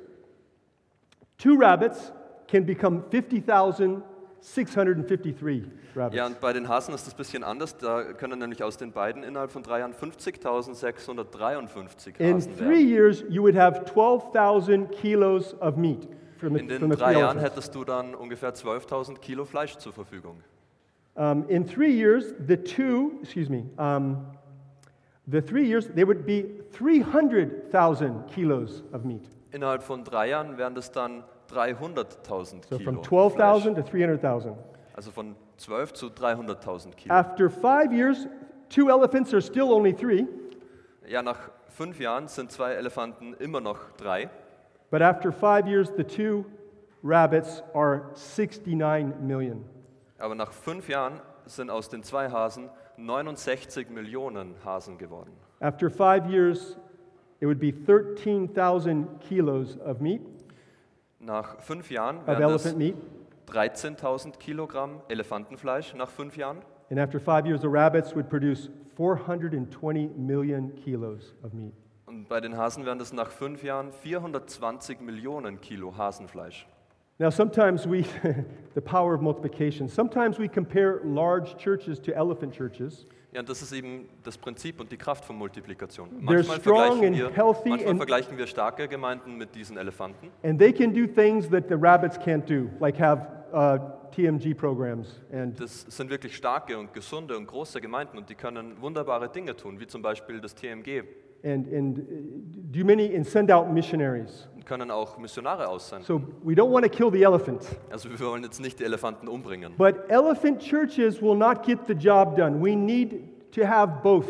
two rabbits can become fifty thousand six hundred fifty-three rabbits. Ja, und bei den Hasen ist das ein bisschen anders. Da können nämlich aus den beiden innerhalb von drei Jahren fünfzigtausendsechshundertdreiundfünfzig In Hasen three werden. years, you would have twelve thousand kilos of meat from the, In den from the drei three Jahren elephants. hättest du dann ungefähr zwölftausend Kilo Fleisch zur Verfügung. Um, in three years, the two, excuse me, um, the three years, they would be three hundred thousand kilos of meat. Innerhalb von drei Jahren wären das dann dreihunderttausend So Kilo from twelve thousand Fleisch. to three hundred thousand. Also von zwölf zu dreihunderttausend Kilo. After five years, two elephants are still only three, Ja, nach fünf Jahren sind zwei Elefanten immer noch drei. but after five years, the two rabbits are sixty-nine million. Aber nach fünf Jahren sind aus den zwei Hasen neunundsechzig Millionen Hasen geworden. After five years, it would be thirteen thousand kilos of meat, Nach fünf Jahren of wären elephant es meat. dreizehntausend Kilogramm Elefantenfleisch nach fünf Jahren. And after five years, the rabbits would produce four hundred twenty million kilos of meat. Und bei den Hasen wären das nach fünf Jahren vierhundertzwanzig Millionen Kilo Hasenfleisch. Now, sometimes we, the power of multiplication, sometimes we compare large churches to elephant churches. Ja, und das ist eben das Prinzip und die Kraft von Multiplikation. They're Manchmal, strong vergleichen and wir, healthy manchmal and- vergleichen wir starke Gemeinden mit diesen Elefanten. And they can do things that the rabbits can't do, like have uh, T M G programs. And, Das sind wirklich starke und gesunde und große Gemeinden und die können wunderbare Dinge tun, wie zum Beispiel das T M G and, and uh, do many and send out missionaries. und können auch Missionare aussenden. So we don't want to kill the elephant. Also wir wollen jetzt nicht die Elefanten umbringen. But elephant churches will not get the job done. We need to have both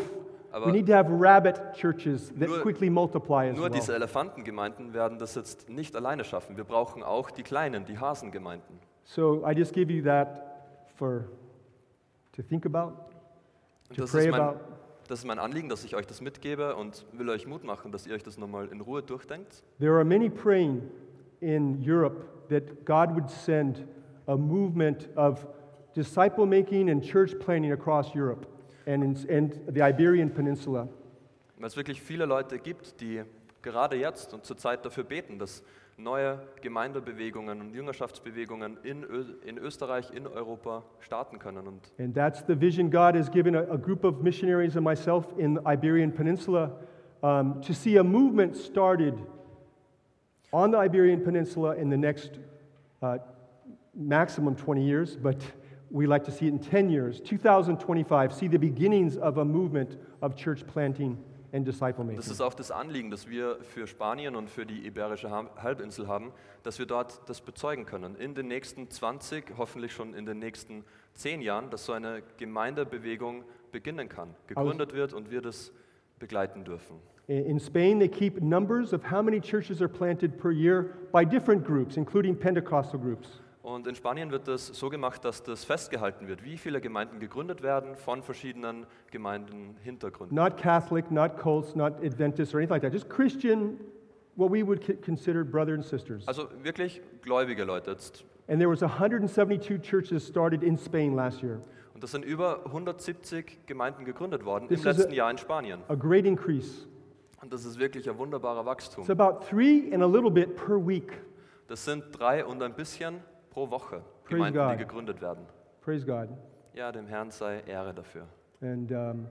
Aber we need to have rabbit churches that nur- quickly multiply as Nur diese well. Elefantengemeinden werden das jetzt nicht alleine schaffen. Wir brauchen auch die kleinen, die Hasengemeinden. So I just give you that for to think about, Und to das pray ist, mein, about. das ist mein Anliegen, dass ich euch das mitgebe und will euch Mut machen, dass ihr euch das nochmal in Ruhe durchdenkt. There are many praying in Europe that God would send a movement of disciple making and church planting across Europe and in and the Iberian Peninsula. Weil es wirklich viele Leute gibt, die gerade jetzt und zur Zeit dafür beten, dass neue Gemeindebewegungen und Jüngerschaftsbewegungen in, Ö in Österreich, in Europa starten können. Und And that's the vision God has given a, a group of missionaries and myself in the Iberian Peninsula um, to see a movement started on the Iberian Peninsula in the next uh, maximum twenty years, but we like to see it in ten years, two thousand twenty-five, see the beginnings of a movement of church planting and disciple making. das ist auch das Anliegen, das wir für Spanien und für die Iberische Ha- Halbinsel haben, dass wir dort das bezeugen können. In den nächsten zwanzig, hoffentlich schon in den nächsten zehn Jahren, dass so eine Gemeindebewegung beginnen kann, gegründet wird und wir das begleiten dürfen. In in Spain, they keep numbers of how many churches are planted per year by different groups, including Pentecostal groups. Und in Spanien wird das so gemacht, dass das festgehalten wird, wie viele Gemeinden gegründet werden von verschiedenen Gemeindenhintergründen. Not Catholic, not cults, not Adventists or anything like that. Just Christian, what we would c- consider brothers and sisters. Also wirklich gläubige Leute jetzt. And there was one hundred seventy-two churches started in Spain last year. Und das sind über hundertsiebzig Gemeinden gegründet worden This im is letzten a- Jahr in Spanien. A great increase. Und das ist wirklich ein wunderbarer Wachstum. It's about three and a little bit per week. Das sind drei und ein bisschen pro Woche Praise Gemeinden, die God. gegründet werden. Praise God. Ja, dem Herrn sei Ehre dafür. And um,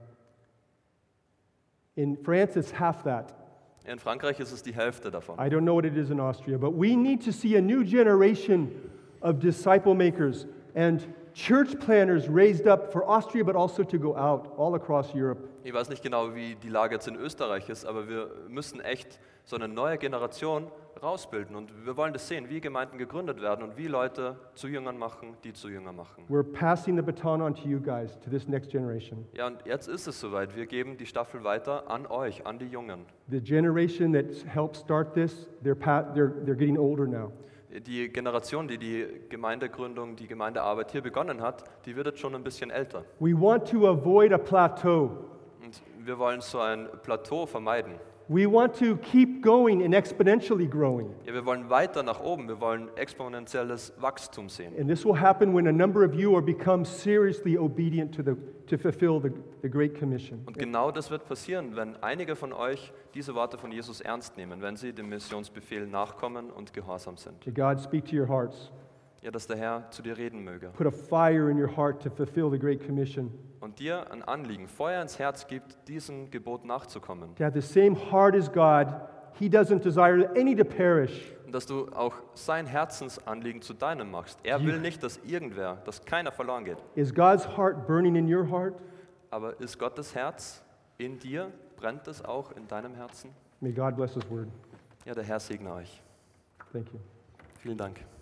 in France, it's half that. In Frankreich ist es die Hälfte davon. I don't know what it is in Austria, but we need to see a new generation of disciple makers and church planners raised up for Austria, but also to go out all across Europe. Ich weiß nicht genau, wie die Lage jetzt in Österreich ist, aber wir müssen echt so eine neue Generation rausbilden. Und wir wollen das sehen, wie Gemeinden gegründet werden und wie Leute zu Jüngern machen, die zu Jüngern machen. We're passing the baton on to you guys, to this next generation. Ja, und jetzt ist es soweit. Wir geben die Staffel weiter an euch, an die Jungen. The generation that helped start this, they're, pa- they're, they're getting older now. Die Generation, die die Gemeindegründung, die Gemeindearbeit hier begonnen hat, die wird jetzt schon ein bisschen älter. We want to avoid a plateau. Und wir wollen so ein Plateau vermeiden. We want to keep going and exponentially growing. Ja, wir wollen weiter nach oben, wir wollen exponentielles Wachstum sehen. And this will happen when a number of you are become seriously obedient to, the, to fulfill the, the Great Commission. Und genau das wird passieren, wenn einige von euch diese Worte von Jesus ernst nehmen, wenn sie dem Missionsbefehl nachkommen und gehorsam sind. May God speak to your hearts. Ja, dass der Herr zu dir reden möge Put a fire in your heart to fulfill the Great Commission. und dir ein Anliegen, Feuer ins Herz gibt, diesem Gebot nachzukommen. To have the same heart as God. He doesn't desire any to perish. Und dass du auch sein Herzensanliegen zu deinem machst. Er will nicht, dass irgendwer, dass keiner verloren geht. Is God's heart burning in your heart? Aber ist Gottes Herz in dir? Brennt es auch in deinem Herzen? May God bless His word. Ja, der Herr segne euch. Thank you. Vielen Dank.